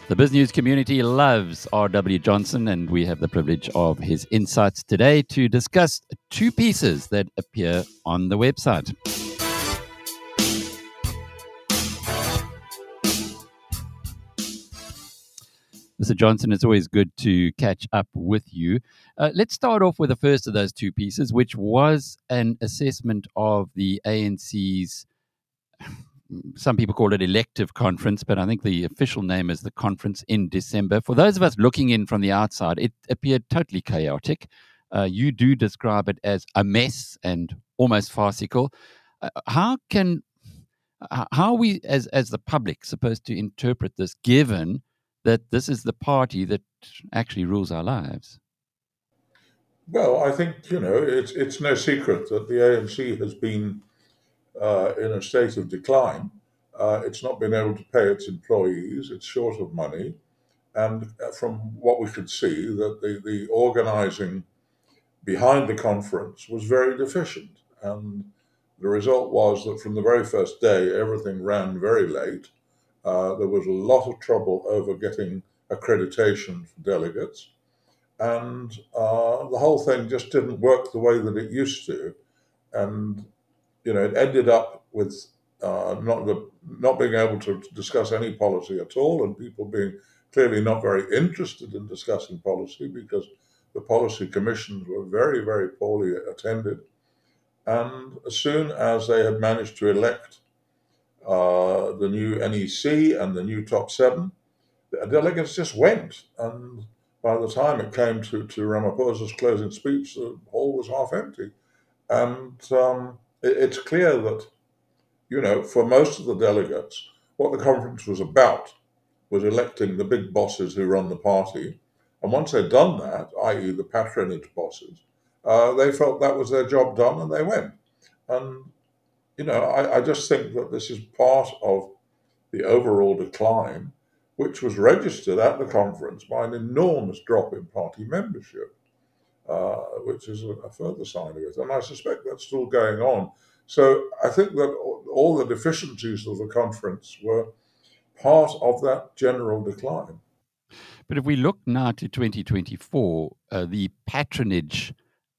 The BizNews community loves R.W. Johnson, and we have the privilege of his insights today to discuss two pieces that appear on the website. Mr. Johnson, it's always good to catch up with you. Let's start off with the first of those two pieces, which was an assessment of the ANC's, some people call it elective conference, but I think the official name is the conference in December. For those of us looking in from the outside, it appeared totally chaotic. You do describe it as a mess and almost farcical. How are we as the public supposed to interpret this, given that this is the party that actually rules our lives? Well, I think it's no secret that the ANC has been in a state of decline. It's not been able to pay its employees. It's short of money, and from what we could see, that the organising behind the conference was very deficient, and the result was that from the very first day, everything ran very late. There was a lot of trouble over getting accreditation for delegates, and the whole thing just didn't work the way that it used to. And it ended up with not being able to discuss any policy at all, and people being clearly not very interested in discussing policy because the policy commissions were very, very poorly attended. And as soon as they had managed to elect the new NEC and the new top seven, the delegates just went. And by the time it came to Ramaphosa's closing speech, the hall was half empty. And it's clear that, for most of the delegates, what the conference was about was electing the big bosses who run the party. And once they'd done that, i.e., the patronage bosses, they felt that was their job done and they went. And, I just think that this is part of the overall decline, which was registered at the conference by an enormous drop in party membership, which is a further sign of it. And I suspect that's still going on. So I think that all the deficiencies of the conference were part of that general decline. But if we look now to 2024, the patronage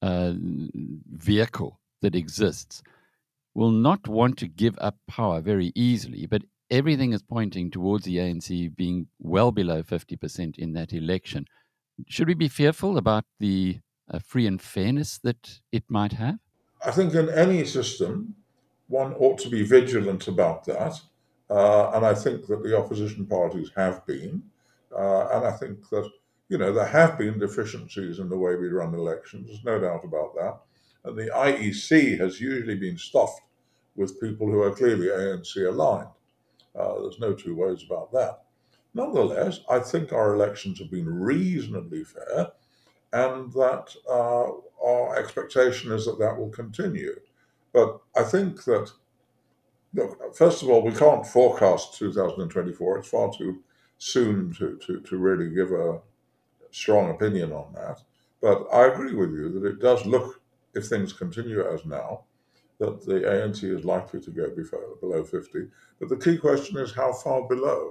vehicle that exists will not want to give up power very easily, but everything is pointing towards the ANC being well below 50% in that election. Should we be fearful about the free and fairness that it might have? I think in any system, one ought to be vigilant about that. And I think that the opposition parties have been. And I think that, there have been deficiencies in the way we run elections. There's no doubt about that. And the IEC has usually been stuffed with people who are clearly ANC aligned. There's no two ways about that. Nonetheless, I think our elections have been reasonably fair, and that our expectation is that that will continue. But I think that, look, first of all, we can't forecast 2024. It's far too soon to really give a strong opinion on that. But I agree with you that it does look, if things continue as now, that the ANC is likely to go below 50. But the key question is how far below?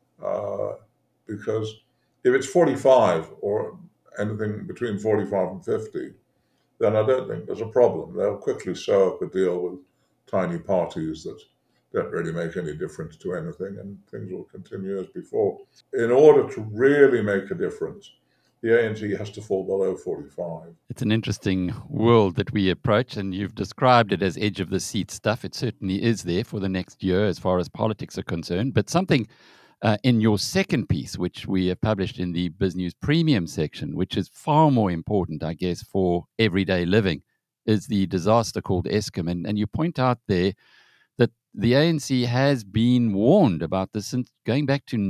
Because if it's 45 or anything between 45 and 50, then I don't think there's a problem. They'll quickly sew up a deal with tiny parties that don't really make any difference to anything, and things will continue as before. In order to really make a difference, the ANC has to fall below 45. It's an interesting world that we approach, and you've described it as edge of the seat stuff. It certainly is there for the next year as far as politics are concerned. But something in your second piece, which we have published in the BizNews Premium section, which is far more important, I guess, for everyday living, is the disaster called Eskom. And you point out there that the ANC has been warned about this since going back to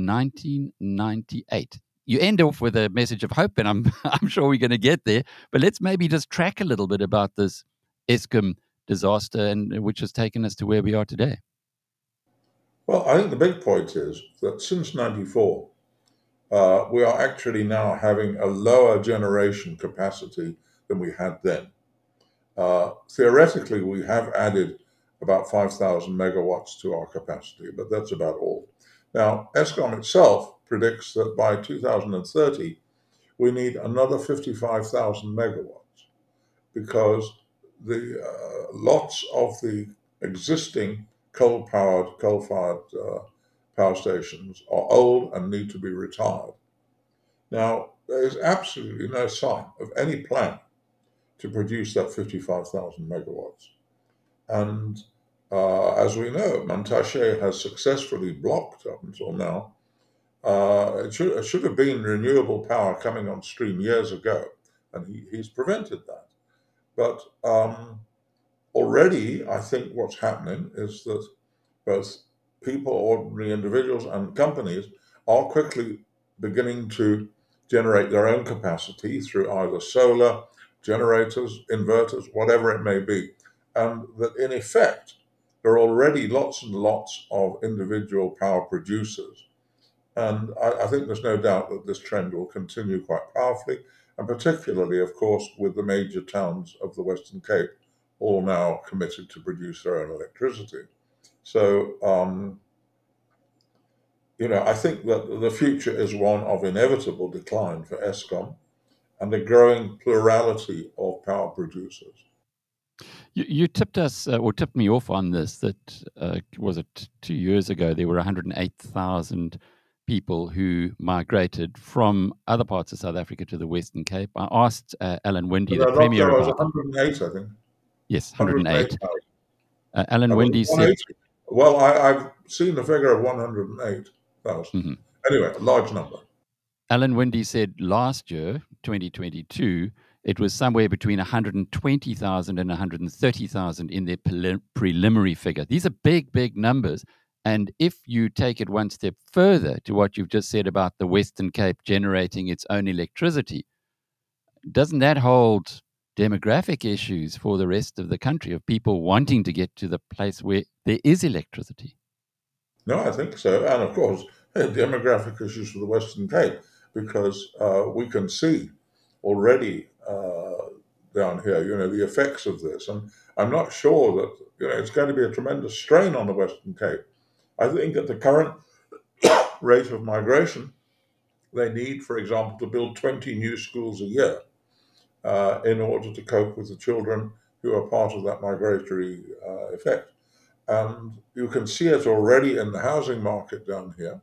1998. You end off with a message of hope, and I'm sure we're going to get there. But let's maybe just track a little bit about this Eskom disaster, and which has taken us to where we are today. Well, I think the big point is that since '94, we are actually now having a lower generation capacity than we had then. Theoretically, we have added about 5,000 megawatts to our capacity, but that's about all. Now, Eskom itself predicts that by 2030, we need another 55,000 megawatts because the lots of the existing coal-fired power stations are old and need to be retired. Now, there is absolutely no sign of any plan to produce that 55,000 megawatts. And as we know, Montache has successfully blocked up until now. It should have been renewable power coming on stream years ago, and he's prevented that. But already, I think what's happening is that both people, ordinary individuals, and companies are quickly beginning to generate their own capacity through either solar, generators, inverters, whatever it may be. And that in effect, there are already lots and lots of individual power producers. And I think there's no doubt that this trend will continue quite powerfully, and particularly, of course, with the major towns of the Western Cape all now committed to produce their own electricity. So, I think that the future is one of inevitable decline for Eskom and a growing plurality of power producers. You tipped us or tipped me off on this that was it 2 years ago there were 108,000 people who migrated from other parts of South Africa to the Western Cape. I asked Alan Winde, the Premier, There was about that. 108, I think. Yes, 108. Alan Was Winde it said. 180? Well, I've seen the figure of 108,000. Mhm. Anyway, a large number. Alan Winde said last year, 2022, it was somewhere between 120,000 and 130,000 in their preliminary figure. These are big, big numbers. And if you take it one step further to what you've just said about the Western Cape generating its own electricity, doesn't that hold demographic issues for the rest of the country of people wanting to get to the place where there is electricity? No, I think so. And of course, demographic issues for the Western Cape, because we can see already down here, the effects of this. And I'm not sure that, it's going to be a tremendous strain on the Western Cape. I think at the current rate of migration, they need, for example, to build 20 new schools a year in order to cope with the children who are part of that migratory effect. And you can see it already in the housing market down here.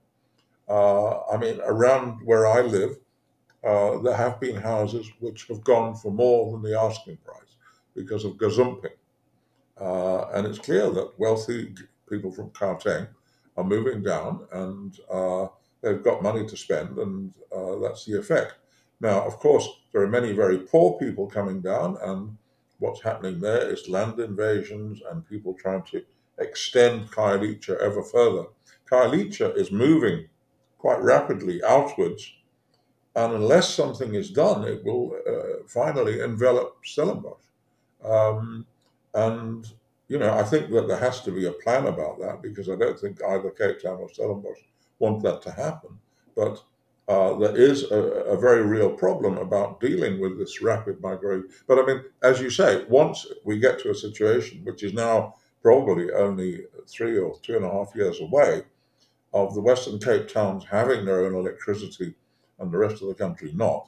Around where I live, there have been houses which have gone for more than the asking price because of gazumping. And it's clear that wealthy people from Gauteng are moving down and they've got money to spend, and that's the effect. Now, of course, there are many very poor people coming down, and what's happening there is land invasions and people trying to extend Khayelitsha ever further. Khayelitsha is moving quite rapidly outwards, and unless something is done, it will finally envelop Stellenbosch. Um, and, I think that there has to be a plan about that, because I don't think either Cape Town or Stellenbosch want that to happen. But there is a very real problem about dealing with this rapid migration. But as you say, once we get to a situation, which is now probably only 3 or 2.5 years away, of the Western Cape towns having their own electricity and the rest of the country not,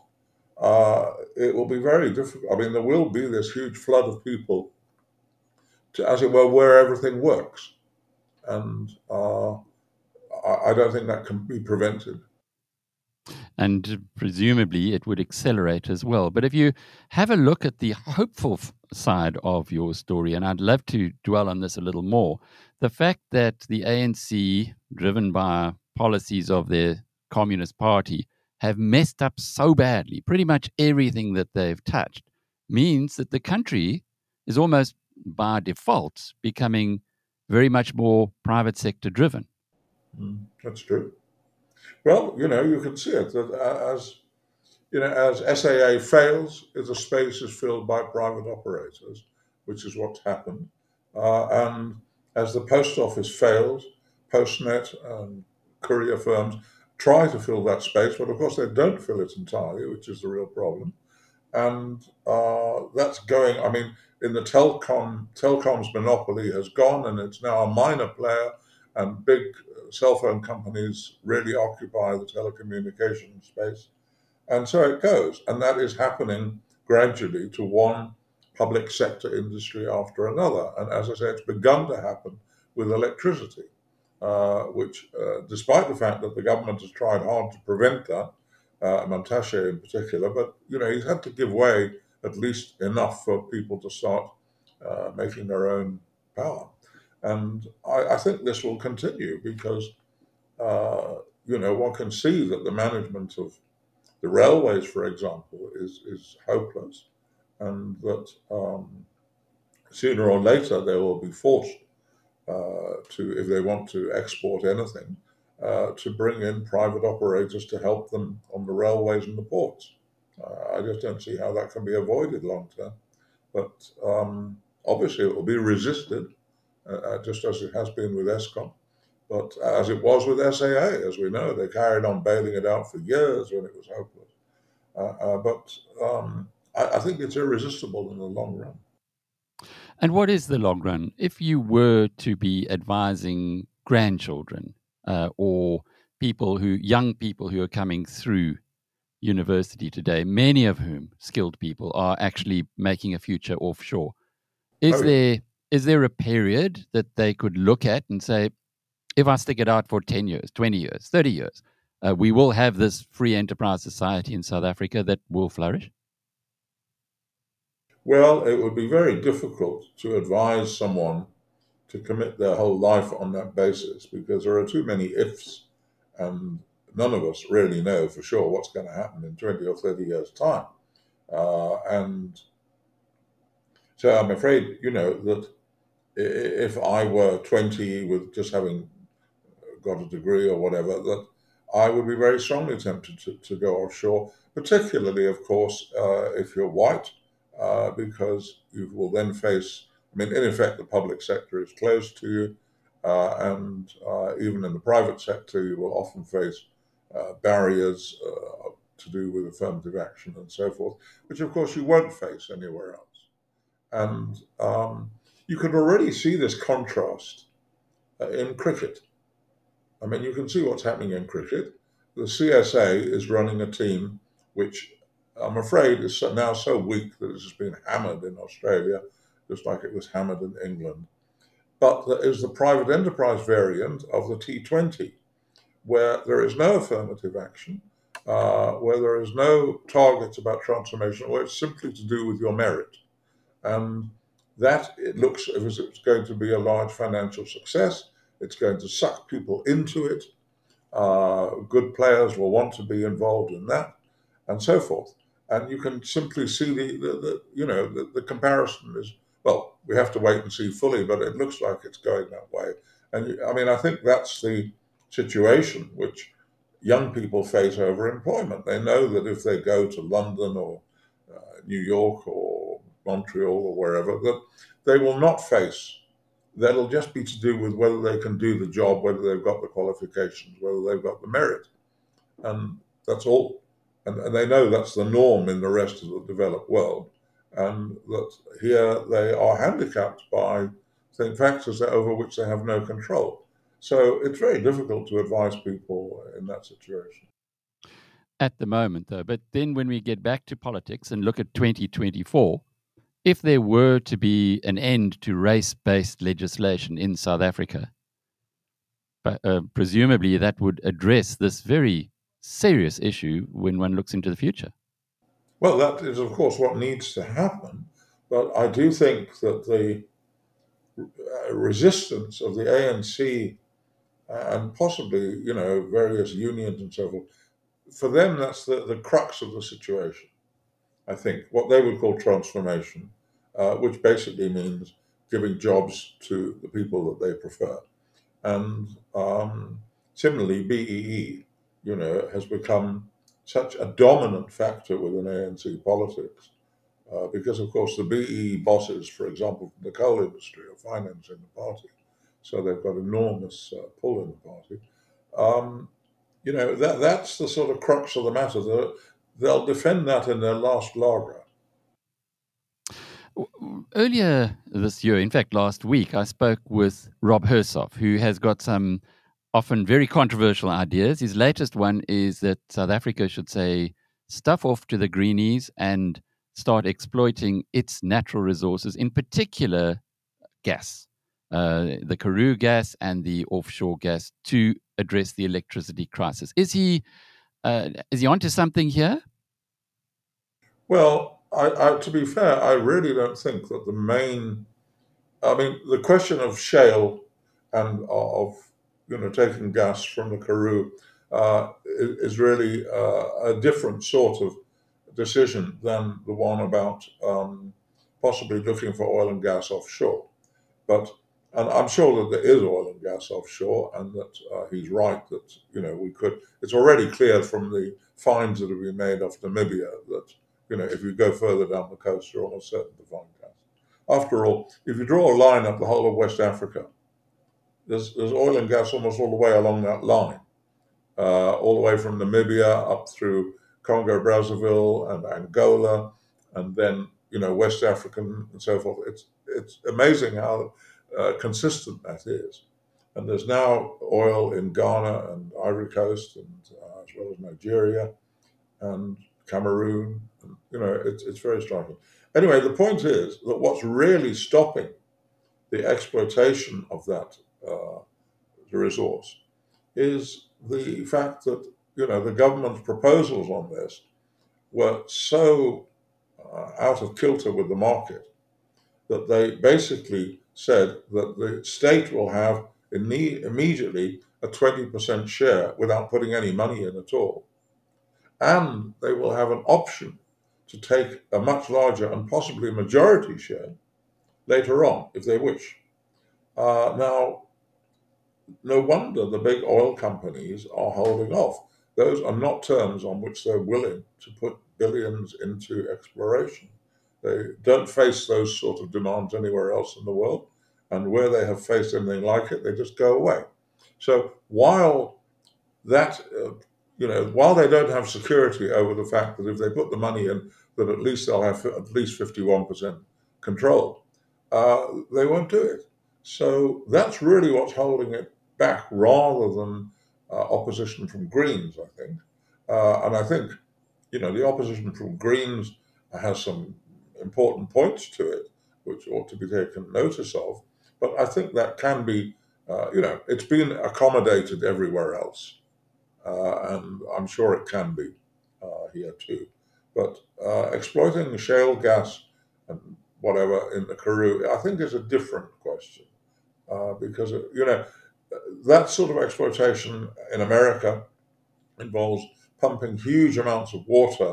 it will be very difficult. There will be this huge flood of people to, as it were, where everything works. And I don't think that can be prevented. And presumably it would accelerate as well. But if you have a look at the hopeful side of your story, and I'd love to dwell on this a little more, the fact that the ANC, driven by policies of their Communist Party, have messed up so badly, pretty much everything that they've touched, means that the country is almost by default becoming very much more private sector driven. That's true. Well, you can see it that as SAA fails, the space is filled by private operators, which is what's happened. And as the post office fails, Postnet and courier firms try to fill that space, but of course they don't fill it entirely, which is the real problem. And that's going. In the telecoms monopoly has gone, and it's now a minor player, and big cell phone companies really occupy the telecommunications space. And so it goes. And that is happening gradually to one public sector industry after another. And as I say, it's begun to happen with electricity, which, despite the fact that the government has tried hard to prevent that, Montashe in particular, but he's had to give way at least enough for people to start making their own power. And I think this will continue because, one can see that the management of the railways, for example, is hopeless, and that sooner or later they will be forced to, if they want to export anything, to bring in private operators to help them on the railways and the ports. I just don't see how that can be avoided long term. But obviously, it will be resisted, just as it has been with Eskom. But as it was with SAA, as we know, they carried on bailing it out for years when it was hopeless. But I think it's irresistible in the long run. And what is the long run? If you were to be advising grandchildren or young people who are coming through university today, many of whom, skilled people, are actually making a future offshore, Oh, is yeah. there a period that they could look at and say, if I stick it out for 10 years, 20 years, 30 years, we will have this free enterprise society in South Africa that will flourish? Well, it would be very difficult to advise someone to commit their whole life on that basis because there are too many ifs, and none of us really know for sure what's going to happen in 20 or 30 years' time. And so I'm afraid, that if I were 20 with just having got a degree or whatever, that I would be very strongly tempted to go offshore, particularly, of course, if you're white, because you will then face, I mean, in effect, the public sector is closed to you, and even in the private sector, you will often face barriers to do with affirmative action and so forth, which, of course, you won't face anywhere else. And you can already see this contrast in cricket. I mean, you can see what's happening in cricket. The CSA is running a team which I'm afraid is now so weak that it has been hammered in Australia, just like it was hammered in England. But there is the private enterprise variant of the T20, where there is no affirmative action, where there is no targets about transformation, where it's simply to do with your merit. And that, it looks as if it's going to be a large financial success. It's going to suck people into it. Good players will want to be involved in that, and so forth. And you can simply see the comparison is, well, we have to wait and see fully, but it looks like it's going that way. And I mean, I think that's the situation which young people face over employment. They know that if they go to London or New York or Montreal or wherever, that they will not face. That'll just be to do with whether they can do the job, whether they've got the qualifications, whether they've got the merit. And that's all. And they know that's the norm in the rest of the developed world. And that here they are handicapped by factors over which they have no control. So it's very difficult to advise people in that situation. At the moment, though. But then when we get back to politics and look at 2024, if there were to be an end to race based legislation in South Africa, presumably that would address this very serious issue when one looks into the future. Well, that is, of course, what needs to happen. But I do think that the resistance of the ANC and possibly, various unions and so forth, for them, that's the crux of the situation. I think what they would call transformation, which basically means giving jobs to the people that they prefer. And similarly, BEE, has become such a dominant factor within ANC politics because, of course, the BEE bosses, for example, from the coal industry, are financing the party. So they've got enormous pull in the party. Um, that's the sort of crux of the matter. They'll defend that in their last lager. earlier this year, in fact, last week, I spoke with Rob Hersoff, who has got some often very controversial ideas. His latest one is that South Africa should say, stuff off to the greenies and start exploiting its natural resources, in particular gas, the Karoo gas and the offshore gas, to address the electricity crisis. Is he onto something here? Well, to be fair, I really don't think that I mean, the question of shale and of taking gas from the Karoo is really a different sort of decision than the one about possibly looking for oil and gas offshore. But and I'm sure that there is oil and gas offshore, and that he's right that we could. It's already clear from the finds that have been made off Namibia that if you go further down the coast, you're almost certain to find gas. After all, if you draw a line up the whole of West Africa, there's oil and gas almost all the way along that line, all the way from Namibia up through Congo, Brazzaville, and Angola, and then West African and so forth. It's amazing how consistent that is. And there's now oil in Ghana and Ivory Coast, and as well as Nigeria and Cameroon. And, it's very striking. Anyway, the point is that what's really stopping the exploitation of that resource is the fact that the government's proposals on this were so out of kilter with the market that they basically said that the state will have immediately a 20% share without putting any money in at all. And they will have an option to take a much larger and possibly majority share later on if they wish. Now, no wonder the big oil companies are holding off. Those are not terms on which they're willing to put billions into exploration. They don't face those sort of demands anywhere else in the world. And where they have faced anything like it, they just go away. So while that, while they don't have security over the fact that if they put the money in, that at least they'll have at least 51% control, they won't do it. So that's really what's holding it back, rather than opposition from Greens, I think. And I think, the opposition from Greens has some important points to it, which ought to be taken notice of. But I think that can be, it's been accommodated everywhere else. And I'm sure it can be here too. But exploiting shale gas and whatever in the Karoo, I think is a different question. Because, that sort of exploitation in America involves pumping huge amounts of water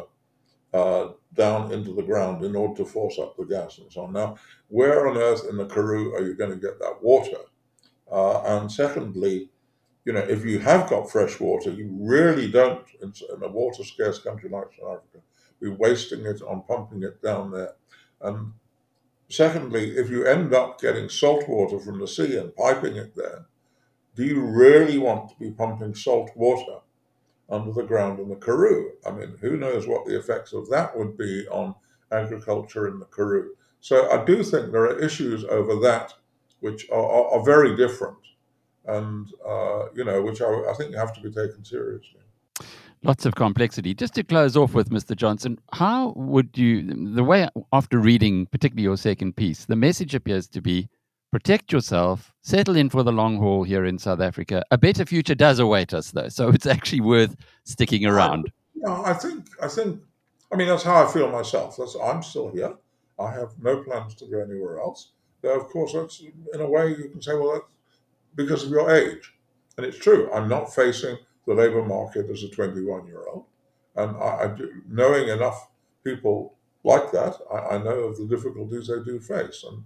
down into the ground in order to force up the gas and so on. Now, where on earth in the Karoo are you going to get that water? And secondly, if you have got fresh water, you really don't, in a water scarce country like South Africa, be wasting it on pumping it down there. And secondly, if you end up getting salt water from the sea and piping it there, do you really want to be pumping salt water under the ground in the Karoo? I mean, who knows what the effects of that would be on agriculture in the Karoo? So I do think there are issues over that which are very different, and which I think have to be taken seriously. Lots of complexity. Just to close off with, Mr. Johnson, how would you, the way after reading particularly your second piece, the message appears to be protect yourself, settle in for the long haul here in South Africa. A better future does await us, though, so it's actually worth sticking around. I think, I mean, that's how I feel myself. I'm still here. I have no plans to go anywhere else. Though, of course, that's in a way you can say, well, that's because of your age. And it's true. I'm not facing the labor market as a 21-year-old. And knowing enough people like that, I know of the difficulties they do face. And,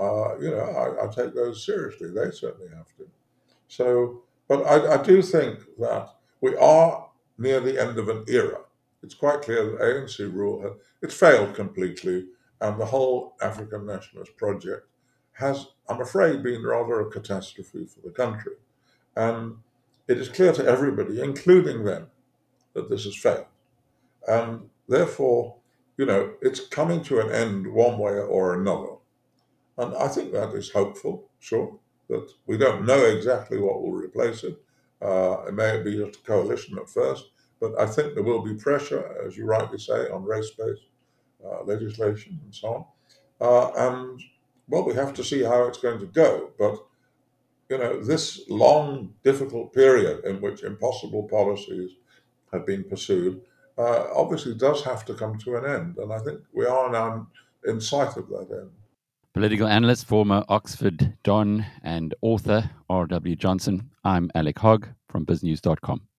I take those seriously. They certainly have to. So, but I do think that we are near the end of an era. It's quite clear that ANC rule it's failed completely, and the whole African nationalist project has, I'm afraid, been rather a catastrophe for the country. And it is clear to everybody, including them, that this has failed. And therefore, it's coming to an end one way or another. And I think that is hopeful, sure, that we don't know exactly what will replace it. It may be just a coalition at first, but I think there will be pressure, as you rightly say, on race-based legislation and so on. And well, we have to see how it's going to go. But this long, difficult period in which impossible policies have been pursued obviously does have to come to an end. And I think we are now in sight of that end. Political analyst, former Oxford Don, and author R.W. Johnson. I'm Alec Hogg from BizNews.com.